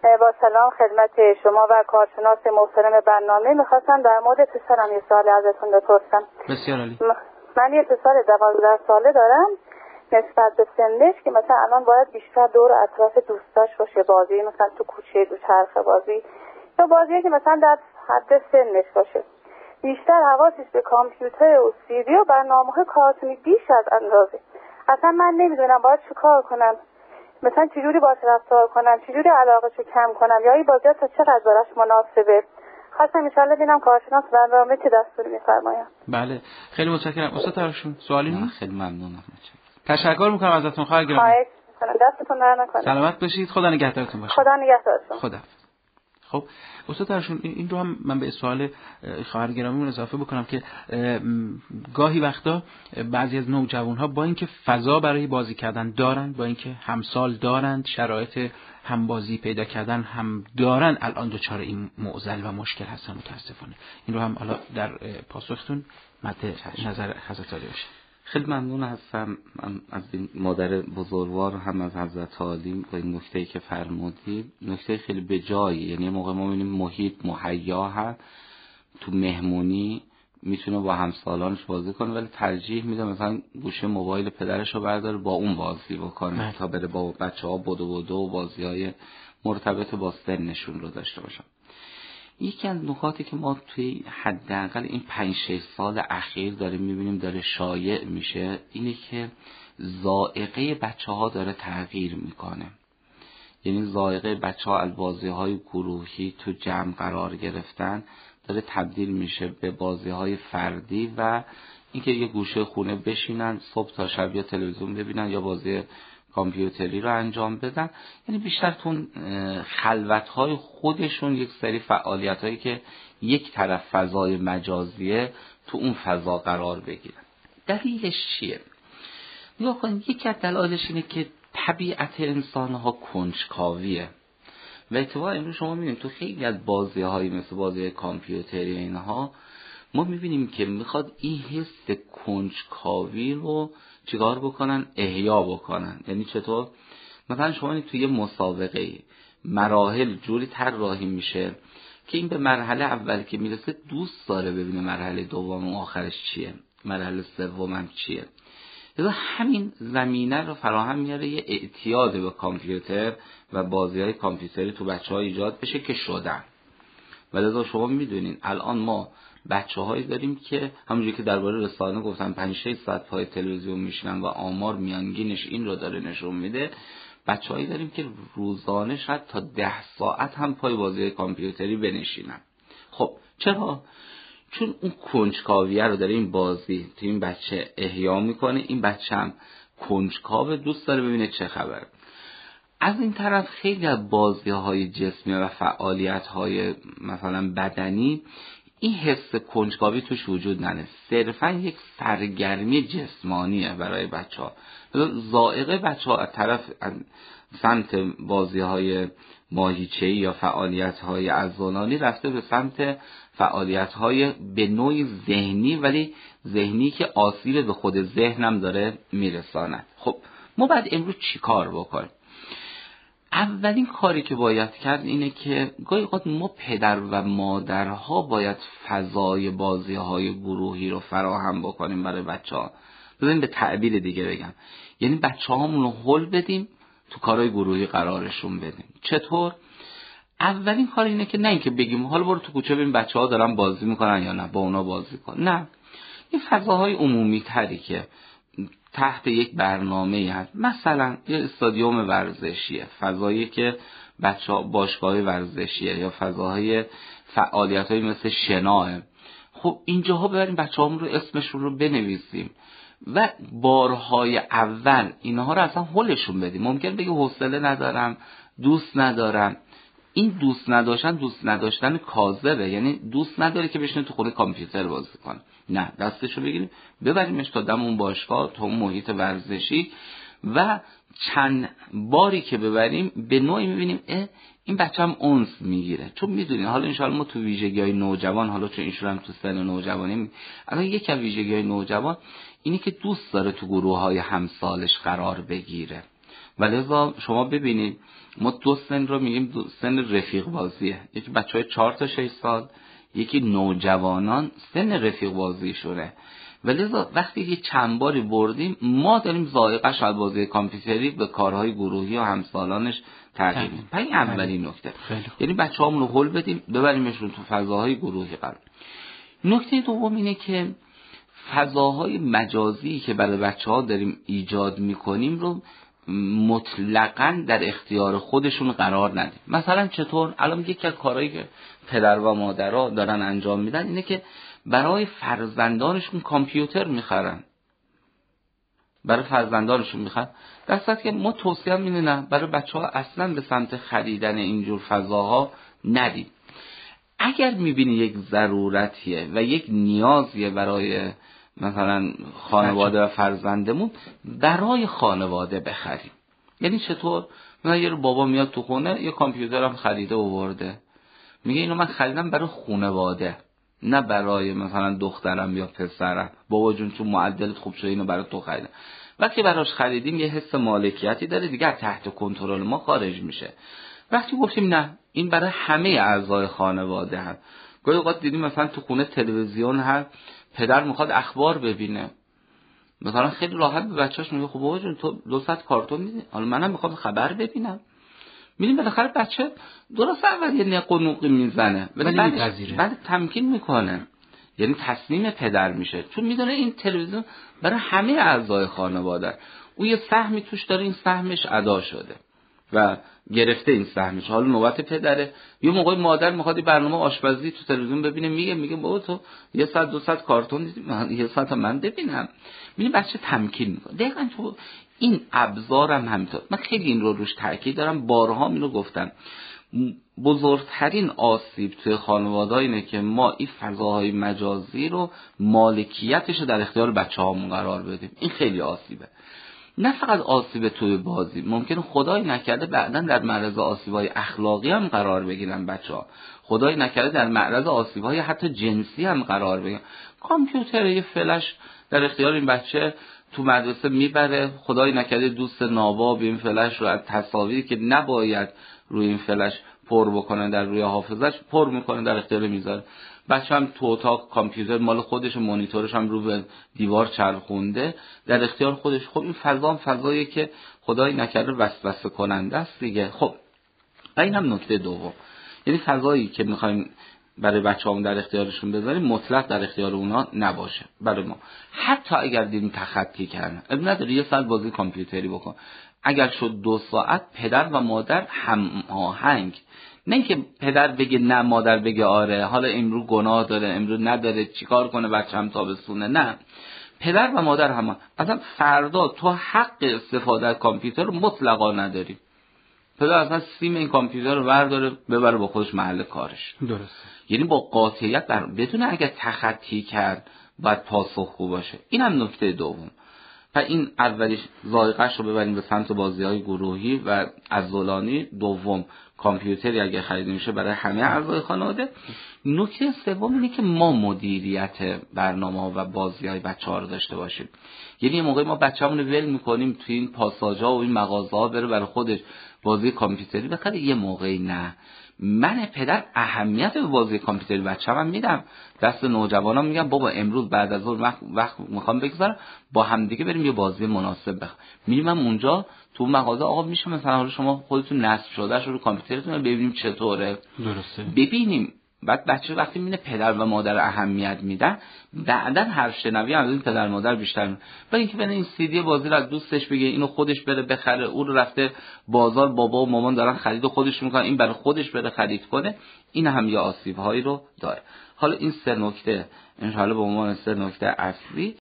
با سلام خدمت شما و کارشناس محترم برنامه. میخواستم در مورد پسرم یه سوالی ازتون بپرسم. بسیار عالی. من یه پسر 12 ساله دارم. نسبت به سنش که مثلا الان باید بیشتر دور اطراف دوستاش باشه، بازی مثلا تو کوچه دوچرخه بازی یا بازی که مثلا در حد سنش باشه. بیشتر حواسش به کامپیوتر و سیدی و برنامه‌های کارتونی بیش از اندازه. اصلا من نمیدونم باید چه کار کنم، مثلا چجوری باید رفتار کنم، چجوری علاقه‌شو کم کنم، یا این بازی تا چقدر براش مناسبه. خواستم ان شاءالله ببینم کارشناس برنامه چه دستوری می‌فرمایند. بله خیلی متشکرم. استاد ترشون سوالی نیست؟ خیلی ممنونم. تشکر می‌کنم ازتون خواهر گرامی. خواهش می‌کنم، دستتون در نکنه. سلامت باشید، خدا نگهدارتون باشه. خدا نگهدارتون. خدا. خب استاد ترشون این رو هم من به سوال خواهر گرامیمون اضافه بکنم که گاهی وقتا بعضی از نوجوان‌ها با اینکه فضا برای بازی کردن دارن، با اینکه همسال دارند، شرایط همبازی پیدا کردن هم دارن، الان دچار این معضل و مشکل هستن متاسفانه. این رو هم حالا در پاسختون مد نظر حضرت عالی باشه. خیلی ممنون هستم از این مادر بزرگوار هم از حضرت عالی با این نکته‌ای که فرمودید. نکته خیلی به جایی، یعنی موقع ما می‌بینیم محیط مهیا هست، تو مهمونی میتونه با همسالانش بازی کنه ولی ترجیح میده مثلا گوشه موبایل پدرش رو برداره با اون بازی بکنه تا بره با بچه‌ها بدو و بازی‌های مرتبط با سنشون رو داشته باشن. یکی از نکاتی که ما توی حداقل این 5-6 سال اخیر داریم میبینیم داره شایع میشه اینه که ذائقه بچه‌ها داره تغییر میکنه. یعنی ذائقه بچه‌ها از بازی‌های گروهی تو جمع قرار گرفتن داره تبدیل میشه به بازی‌های فردی و اینکه یه گوشه خونه بشینن صبح تا شب یا تلویزیون ببینن یا بازی کامپیوتری رو انجام بدن. یعنی بیشتر تو خلوت‌های خودشون یک سری فعالیت‌هایی که یک طرف فضای مجازیه تو اون فضا قرار بگیرن. دلیلش چیه؟ نگاه کنید، یکی از دلایلش اینه که طبیعت انسان‌ها کنجکاویه و اتفاقا امروز شما می‌بینید تو خیلی از بازی‌هایی مثل بازی کامپیوتری اینها ما می‌بینیم که میخواد این حس کنجکاوی رو چیکار بکنن؟ احیا بکنن. یعنی چطور؟ مثلا شما توی یه مسابقه مراحل جوری طراحی میشه که این به مرحله اول که میرسه دوست داره ببینه مرحله دوم و آخرش چیه، مرحله سوم چیه. لذا همین زمینه رو فراهم میاره یه اعتیاد به کامپیوتر و بازی‌های کامپیوتری تو بچه‌ها ایجاد بشه که شدن. و لذا شما میدونین الان ما بچه‌هایی داریم که همونجوری که درباره رسانه گفتم 5-6 ساعت پای تلویزیون میشینن و آمار میانگینش این رو داره نشون میده. بچه‌هایی داریم که روزانه شاید تا 10 ساعت هم پای بازی کامپیوتری بنشینن. خب چرا؟ چون اون کنجکاویه رو داره این بازی تو این بچه احیا میکنه. این بچه هم کنجکاو، دوست داره ببینه چه خبره. از این طرف خیلی از بازی‌های جسمی و فعالیت‌های مثلا بدنی این حس کنجکاوی توش وجود نداره، صرفا یک سرگرمی جسمانیه برای بچه‌ها. ذائقه بچه‌ها از طرف سمت بازی‌های ماهیچه‌ای یا فعالیت‌های عضلانی رفته به سمت فعالیت‌های به نوعی ذهنی، ولی ذهنی که آسیب به خود ذهنم داره میرساند. خب ما بعد امروز چی کار بکنیم؟ اولین کاری که باید کرد اینه که گاهی اوقات ما پدر و مادرها باید فضای بازی‌های گروهی رو فراهم بکنیم برای بچه‌ها. بذاریم به تعبیر دیگه بگم، یعنی بچه‌هامون رو هول بدیم تو کارهای گروهی قرارشون بدیم. چطور؟ اولین کار اینه که نه اینکه بگیم حالا برو تو کوچه ببین بچه‌ها دارن بازی میکنن یا نه با اونا بازی کن. نه، این فضاهای عمومی تری که تحت یک برنامه‌ای هست، مثلا یه استادیوم ورزشیه، فضایی که بچه‌ها باشگاه ورزشیه یا فضاهای فعالیت‌های مثل شناه. خب اینجاها ببریم بچه‌هامون رو اسمشون رو بنویسیم و بارهای اول اینها رو اصلا هولشون بدیم. ممکن بگی حوصله ندارم، دوست ندارم. این دوست نداشتن کاذبه، یعنی دوست نداره که بشینه تو خونه کامپیوتر بازی کنه. نه، دستشو بگیریم ببریمش تا دم اون باشگاه، تا اون محیط ورزشی و چند باری که ببریم به نوعی میبینیم این بچه هم انس میگیره. چون میدونین حالا انشاءالله ما تو ویژگی‌های نوجوان، حالا چون ایشون هم تو سن نوجوانی، الان یکی از ویژگی‌های نوجوان اینی که دوست داره تو گروه‌های همسالش قرار بگیره، ولذا شما ببینید ما دو سن رو میگیم سن رفیق بازیه. یکی بچهای 4 تا 6 سال، یکی نوجوانان سن رفیق بازیشونه. ولذا وقتی که چند باری بردیم ما داریم ذائقه‌اش از بازی کامپیوتری به کارهای گروهی و همسالانش تغییر میدیم. این اولین نکته. یعنی بچه‌هامون رو هول بدیم ببریمشون تو فضاهای گروهی قرار. نکته دوم اینه که فضاهای مجازی که برای بچه‌ها داریم ایجاد می‌کنیم رو مطلقاً در اختیار خودشون قرار ندیم. مثلا چطور؟ الان یکی از کارهایی که پدر و مادرها دارن انجام میدن اینه که برای فرزندانشون کامپیوتر میخرن. برای فرزندانشون میخرن. در صورتی که ما توصیه اینه نه، برای بچه‌ها اصلاً به سمت خریدن اینجور فضاها ندیم. اگر میبینی یک ضرورتیه و یک نیازیه برای مثلا خانواده و فرزندمون، برای خانواده بخریم. یعنی چطور؟ مثلا یه بابا میاد تو خونه یه کامپیوتر هم خریده و آورده، میگه اینو من خریدم برای خانواده، نه برای مثلا دخترم یا پسرم. بابا جون چون معدلت خوب شده اینو برای تو خریدم. وقتی براش خریدیم یه حس مالکیتی داره دیگه، تحت کنترل ما خارج میشه. وقتی گفتیم نه این برای همه اعضای خانواده هست، گاهی اوقات دیدیم مثلا تو خونه تلویزیون هست، پدر میخواد اخبار ببینه، مثلا خیلی راحت به بچه‌اش میگه خب بابا جون تو 200 کارتون میدی، حالا منم میخوام خبر ببینم. میبینیم بالاخره بچه درست اول یه نقنوقی میزنه ولی بعد تمکین میکنه، یعنی تسلیم پدر میشه، چون میدونه این تلویزیون برای همه اعضای خانواده، او یه سهمی توش داره، این سهمش ادا شده و گرفته این سهمش، حالا نوبت پدره. یه موقع مادر میخواد برنامه آشپزی تو تلویزیون ببینه، میگه بابا تو 100-200 کارتون دیدی، یه ساعت من ببینم. میبینی بچه تمکین میکنه. دقیقاً تو این ابزارم همینطور. من خیلی این رو روش تاکید دارم، بارها اینو گفتم. بزرگترین آسیب توی خانواده‌ها اینه که ما این فضاهای مجازی رو مالکیتش رو در اختیار بچه‌هامون قرار بدیم. این خیلی آسیبه. نه فقط آسیب توی بازی، ممکنه خدای نکرده بعداً در معرض آسیب‌های اخلاقی هم قرار بگیرن بچه‌ها. خدای نکرده در معرض آسیب‌های حتی جنسی هم قرار بگیرن. کامپیوتر یه فلش در اختیار این بچه تو مدرسه میبره، خدای نکرده دوست ناباب این فلش رو از تصاویری که نباید روی این فلش پر بکنه در روی حافظش پر میکنه در اختیار میذاره. بچه هم تو اتاق کامپیوتر مال خودش، مانیتورش هم رو به دیوار چرخونده در اختیار خودش. خب این فضا هم فضاییه که خدای نکرده وسوسه کننده است دیگه. خب و این هم نکته دوم، یعنی فضایی که میخوایم برای بچه‌هامون در اختیارشون بذاریم مطلق در اختیار اونا نباشه برای ما. حتی اگر دیدیم تخطی کردن، اب نداره یه ساعت بازی کامپیوتری بکن، اگر شد 2 ساعت پدر و مادر هماهنگ، نه اینکه پدر بگه نه مادر بگه آره، حالا امروز گناه داره امروز نداره چیکار کنه بچه‌م تابستونه، نه پدر و مادر هم اصلا فردا تو حق استفاده از کامپیوتر رو مطلقا نداری. پدر اصلا سیم این کامپیوتر رو برداره ببره با خودش محل کارش. درسته. یعنی با قاطعیت بدون اگر تخطی کرد باید پاسخگو باشه. این هم نکته دوم. و این اولیش ذائقه‌اش رو ببریم به سمت بازی‌های گروهی و عضلانی. دوم کامپیوتری اگه خرید میشه برای همه اعضای خانواده. نکته سوم اینه که ما مدیریت برنامه‌ها و بازی‌های بچه‌ها رو داشته باشیم. یعنی یه موقعی ما بچه‌مون رو ول می‌کنیم تو این پاساژها و این مغازه‌ها بره برای خودش بازی کامپیوتری بخره، یه موقعی نه. من پدر اهمیت به بازی کامپیوتری بچه‌م میدم، دست نوجوانان میگم بابا امروز بعد از ظهر وقت میخوام بگذارم با هم دیگه بریم یه بازی مناسب بخریم. میریم اونجا تو مغازه آقا میشه مثلا حالا شما خودتون نصب شدهش رو کامپیوترتون ببینیم چطوره. درسته. ببینیم. بعد بچه وقتی میبینه پدر و مادر اهمیت میدن، بعدن هر شنوی از این پدر مادر بیشتر میده. ولی اینکه ببینه این سی دی بازی رو از دوستش بگه اینو خودش بره بخره، اون رفته بازار بابا و مامان دارن خرید و خودش میکنن این برای خودش بره خرید کنه، این هم یه آسیب هایی رو داره. حالا این 3 نکته ان شاء الله به عنوان 3 نکته اصلی